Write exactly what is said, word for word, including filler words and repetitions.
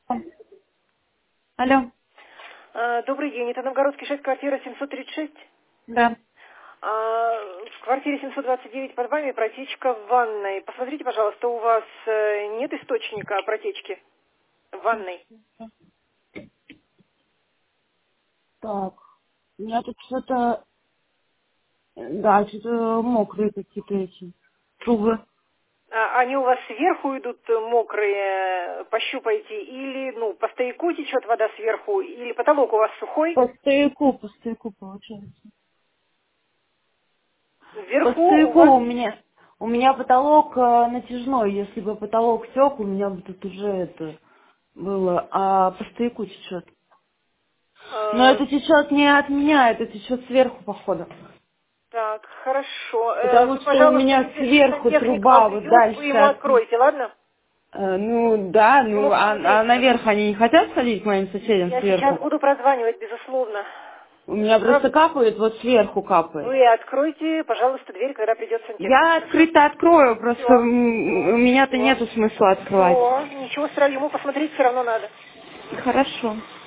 Алло. А, Добрый день, это Новгородский шесть, квартира семьсот тридцать шесть. Да. А, В квартире семьсот двадцать девять под вами протечка в ванной. Посмотрите, пожалуйста, у вас э, нет источника протечки в ванной? Так. У меня тут что-то... Да, что-то мокрые какие-то эти трубы. А, Они у вас сверху идут э, мокрые, э, пощупайте, или, ну, по стояку течет вода сверху, или потолок у вас сухой? По стояку, по стояку получается. По Вверху у стояку вас... у меня... У меня потолок э, натяжной. Если бы потолок тек, у меня бы тут уже это было. А по стояку течет. Но э, это течет не от меня, это течет сверху, походу. Так, хорошо. Э, Потому Вы, что у пожалуйста, меня если сверху сантехник к вам труба вот придет, вы дальше ему от... откроете, ладно? Э, ну да, Ему ну а, а посмотреть надо. наверх они не хотят сходить к моим соседям Я сейчас сверху? буду прозванивать, безусловно. У меня Прав- просто капает, вот сверху капает. Вы откройте, пожалуйста, дверь, когда придет сантехник, Я хорошо? открыто открою, просто Все, м, все, у меня-то все, нету смысла открывать. все. Ничего страшного, ему посмотреть все равно надо. Хорошо.